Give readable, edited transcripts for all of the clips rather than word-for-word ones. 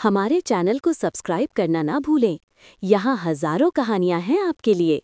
हमारे चैनल को सब्सक्राइब करना ना भूलें। यहाँ हजारों कहानियां हैं आपके लिए।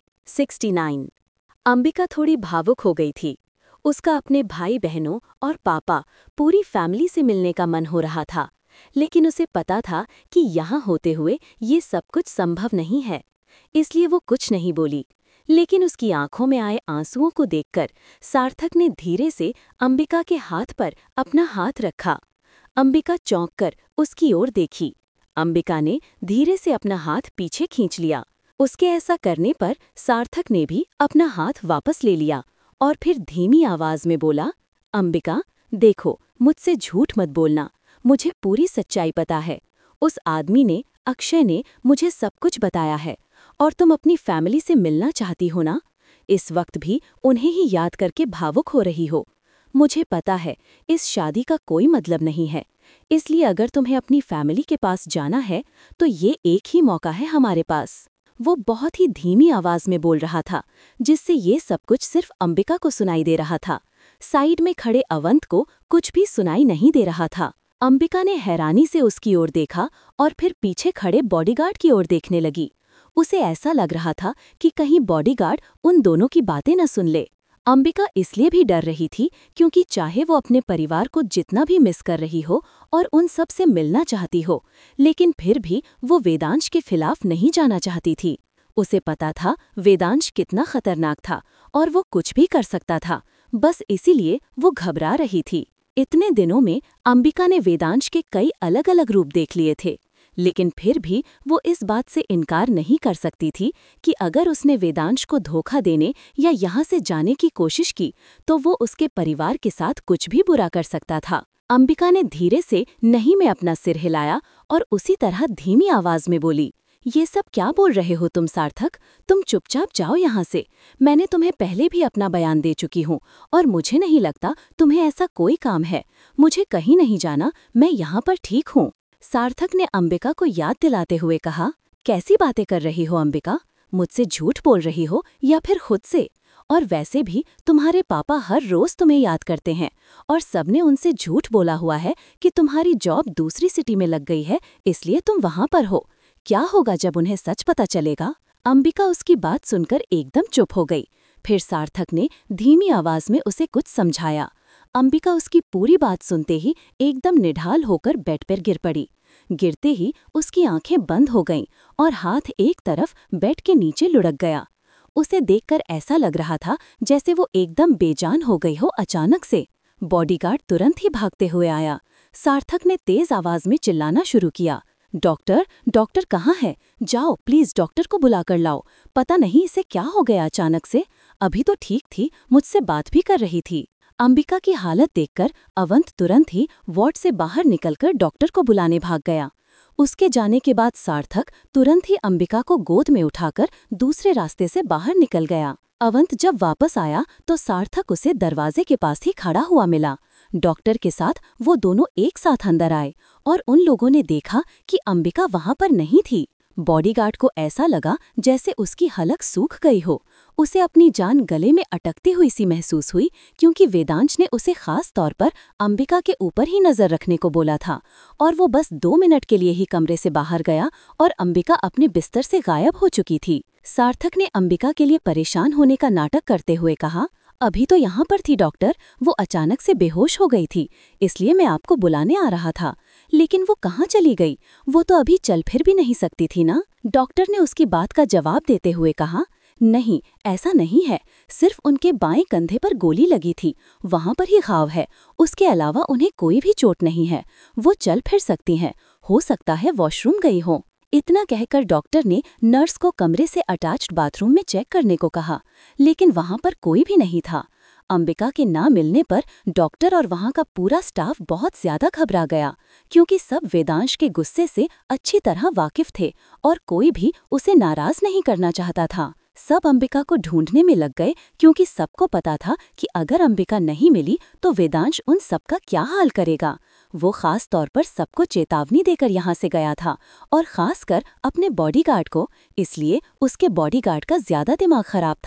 69। अंबिका थोड़ी भावुक हो गई थी। उसका अपने भाई बहनों और पापा पूरी फैमिली से मिलने का मन हो रहा था, लेकिन उसे पता था कि यहाँ होते हुए ये सब कुछ संभव नहीं है। इसलिए वो कुछ नहीं बोली, लेकिन उसकी आंखों में आए आंसुओं को देखकर सार्थक ने धीरे से अंबिका के हाथ पर अपना हाथ रखा। अंबिका चौंक कर उसकी ओर देखी। अंबिका ने धीरे से अपना हाथ पीछे खींच लिया। उसके ऐसा करने पर सार्थक ने भी अपना हाथ वापस ले लिया और फिर धीमी आवाज में बोला, अंबिका, देखो, मुझसे झूठ मत बोलना, मुझे पूरी सच्चाई पता है। उस आदमी ने, अक्षय ने, मुझे सब कुछ बताया है और तुम अपनी फैमिली से मिलना चाहती हो ना? इस वक्त भी उन्हें ही याद करके भावुक हो रही हो। मुझे पता है इस शादी का कोई मतलब नहीं है, इसलिए अगर तुम्हें अपनी फैमिली के पास जाना है तो ये एक ही मौका है हमारे पास। वो बहुत ही धीमी आवाज में बोल रहा था, जिससे ये सब कुछ सिर्फ अंबिका को सुनाई दे रहा था। साइड में खड़े अवंत को कुछ भी सुनाई नहीं दे रहा था। अंबिका ने हैरानी से उसकी ओर देखा और फिर पीछे खड़े बॉडीगार्ड की ओर देखने लगी। उसे ऐसा लग रहा था कि कहीं बॉडीगार्ड उन दोनों की बातें न सुन ले। अंबिका इसलिए भी डर रही थी क्योंकि चाहे वो अपने परिवार को जितना भी मिस कर रही हो और उन सब से मिलना चाहती हो, लेकिन फिर भी वो वेदांश के खिलाफ नहीं जाना चाहती थी। उसे पता था वेदांश कितना खतरनाक था और वो कुछ भी कर सकता था, बस इसीलिए वो घबरा रही थी। इतने दिनों में अंबिका ने वेदांश के कई अलग अलग रूप देख लिए थे, लेकिन फिर भी वो इस बात से इनकार नहीं कर सकती थी कि अगर उसने वेदांश को धोखा देने या यहाँ से जाने की कोशिश की तो वो उसके परिवार के साथ कुछ भी बुरा कर सकता था। अंबिका ने धीरे से नहीं में अपना सिर हिलाया और उसी तरह धीमी आवाज में बोली, ये सब क्या बोल रहे हो तुम सार्थक? तुम चुपचाप जाओ यहाँ से। मैंने तुम्हें पहले भी अपना बयान दे चुकी हूँ और मुझे नहीं लगता तुम्हें ऐसा कोई काम है। मुझे कहीं नहीं जाना, मैं यहाँ पर ठीक हूँ। सार्थक ने अंबिका को याद दिलाते हुए कहा, कैसी बातें कर रही हो अंबिका? मुझसे झूठ बोल रही हो या फिर खुद से? और वैसे भी तुम्हारे पापा हर रोज तुम्हें याद करते हैं और सबने उनसे झूठ बोला हुआ है कि तुम्हारी जॉब दूसरी सिटी में लग गई है, इसलिए तुम वहां पर हो। क्या होगा जब उन्हें सच पता चलेगा? अंबिका उसकी बात सुनकर एकदम चुप हो गई। फिर सार्थक ने धीमी आवाज में उसे कुछ समझाया। अंबिका उसकी पूरी बात सुनते ही एकदम निढाल होकर बेड पर गिर पड़ी। गिरते ही उसकी आंखें बंद हो गईं और हाथ एक तरफ बेड के नीचे लुढ़क गया। उसे देखकर ऐसा लग रहा था जैसे वो एकदम बेजान हो गई हो अचानक से। बॉडीगार्ड तुरंत ही भागते हुए आया। सार्थक ने तेज आवाज में चिल्लाना शुरू किया, डॉक्टर, डॉक्टर कहाँ है? जाओ प्लीज डॉक्टर को बुलाकर लाओ। पता नहीं इसे क्या हो गया अचानक से। अभी तो ठीक थी, मुझसे बात भी कर रही थी। अंबिका की हालत देखकर अवंत तुरंत ही वार्ड से बाहर निकलकर डॉक्टर को बुलाने भाग गया। उसके जाने के बाद सार्थक तुरंत ही अंबिका को गोद में उठाकर दूसरे रास्ते से बाहर निकल गया। अवंत जब वापस आया तो सार्थक उसे दरवाजे के पास ही खड़ा हुआ मिला। डॉक्टर के साथ वो दोनों एक साथ अंदर आए और उन लोगों ने देखा कि अंबिका वहां पर नहीं थी। बॉडीगार्ड को ऐसा लगा जैसे उसकी हलक सूख गई हो। उसे अपनी जान गले में अटकती हुई सी महसूस हुई क्योंकि वेदांश ने उसे खास तौर पर अंबिका के ऊपर ही नजर रखने को बोला था और वो बस 2 मिनट के लिए ही कमरे से बाहर गया और अंबिका अपने बिस्तर से गायब हो चुकी थी। सार्थक ने अंबिका के लिए परेशान होने का नाटक करते हुए कहा, अभी तो यहाँ पर थी डॉक्टर, वो अचानक से बेहोश हो गई थी, इसलिए मैं आपको बुलाने आ रहा था। लेकिन वो कहाँ चली गई? वो तो अभी चल फिर भी नहीं सकती थी ना? डॉक्टर ने उसकी बात का जवाब देते हुए कहा, नहीं, ऐसा नहीं है, सिर्फ उनके बाएं कंधे पर गोली लगी थी, वहां पर ही घाव है, उसके अलावा उन्हें कोई भी चोट नहीं है। वो चल फिर सकती हैं, हो सकता है वॉशरूम गई हो। इतना कहकर डॉक्टर ने नर्स को कमरे से अटैच्ड बाथरूम में चेक करने को कहा, लेकिन वहां पर कोई भी नहीं था। अंबिका के ना मिलने पर डॉक्टर और वहां का पूरा स्टाफ बहुत ज्यादा घबरा गया क्योंकि सब वेदांश के गुस्से से अच्छी तरह वाकिफ थे और कोई भी उसे नाराज नहीं करना चाहता था। सब अंबिका को ढूंढने में लग गए क्योंकि सबको पता था कि अगर अंबिका नहीं मिली तो वेदांश उन सबका क्या हाल करेगा। वो खास तौर पर सबको चेतावनी देकर यहाँ से गया था और खासकर अपने बॉडीगार्ड को, इसलिए उसके बॉडीगार्ड का ज्यादा दिमाग खराब था।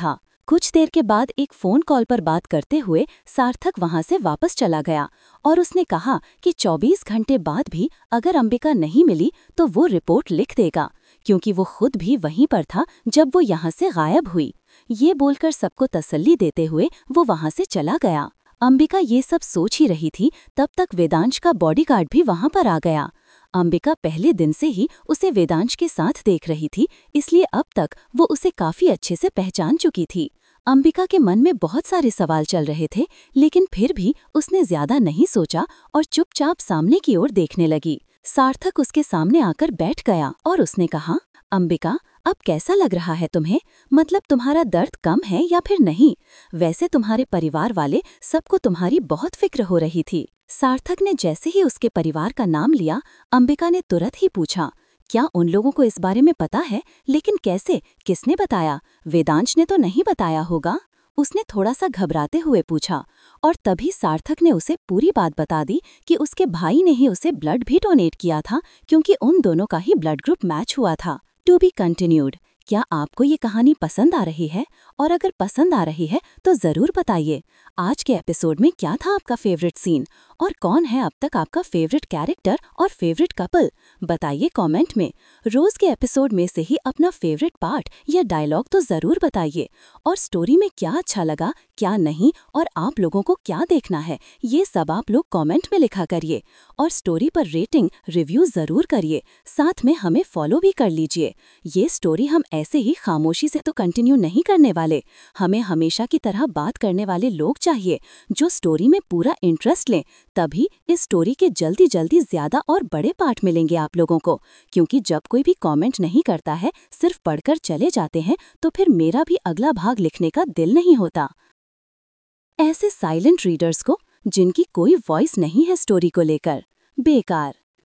कुछ देर के बाद एक फोन कॉल पर बात करते हुए सार्थक वहां से वापस चला गया और उसने कहा कि 24 घंटे बाद भी अगर अंबिका नहीं मिली तो वो रिपोर्ट लिख देगा, क्योंकि वो खुद भी वहीं पर था जब वो यहाँ से गायब हुई। ये बोलकर सबको तसल्ली देते हुए वो वहां से चला गया। अंबिका ये सब सोच ही रही थी, तब तक वेदांश का बॉडीगार्ड भी वहां पर आ गया। अंबिका पहले दिन से ही उसे वेदांश के साथ देख रही थी, इसलिए अब तक वो उसे काफी अच्छे से पहचान चुकी थी। अंबिका के मन में बहुत सारे सवाल चल रहे थे, लेकिन फिर भी उसने ज्यादा नहीं सोचा और चुपचाप सामने की ओर देखने लगी। सार्थक उसके सामने आकर बैठ गया और उसने कहा, अंबिका, अब कैसा लग रहा है तुम्हें? मतलब तुम्हारा दर्द कम है या फिर नहीं? वैसे तुम्हारे परिवार वाले सबको तुम्हारी बहुत फिक्र हो रही थी। सार्थक ने जैसे ही उसके परिवार का नाम लिया, अंबिका ने तुरंत ही पूछा, क्या उन लोगों को इस बारे में पता है? लेकिन कैसे? किसने बताया? वेदांश ने तो नहीं बताया होगा? उसने थोड़ा सा घबराते हुए पूछा और तभी सार्थक ने उसे पूरी बात बता दी कि उसके भाई ने ही उसे ब्लड भी डोनेट किया था, क्योंकि उन दोनों का ही ब्लड ग्रुप मैच हुआ था। To be continued. क्या आपको ये कहानी पसंद आ रही है? और अगर पसंद आ रही है तो ज़रूर बताइए। आज के एपिसोड में क्या था आपका फेवरेट सीन और कौन है अब तक आपका फेवरेट कैरेक्टर और फेवरेट कपल? बताइए कमेंट में। रोज़ के एपिसोड में से ही अपना फेवरेट पार्ट या डायलॉग तो ज़रूर बताइए। और स्टोरी में क्या अच्छा लगा, क्या नहीं, और आप लोगों को क्या देखना है, ये सब आप लोग कमेंट में लिखा करिए। और स्टोरी पर रेटिंग, रिव्यू ज़रूर करिए। साथ में हमें फॉलो भी कर लीजिए। ये स्टोरी हम ऐसे ही खामोशी से तो कंटिन्यू नहीं करने वाले। हमें हमेशा की तरह बात करने वाले लोग चाहिए, जो स्टोरी में पूरा इंटरेस्ट लें। तभी इस स्टोरी के जल्दी जल्दी ज्यादा और बड़े पार्ट मिलेंगे आप लोगों को। क्योंकि जब कोई भी कमेंट नहीं करता है, सिर्फ पढ़कर चले जाते हैं, तो फिर मेरा भी अगला भाग लिखने का दिल नहीं होता। ऐसे साइलेंट रीडर्स को, जिनकी कोई वॉइस नहीं है स्टोरी को लेकर, बेकार।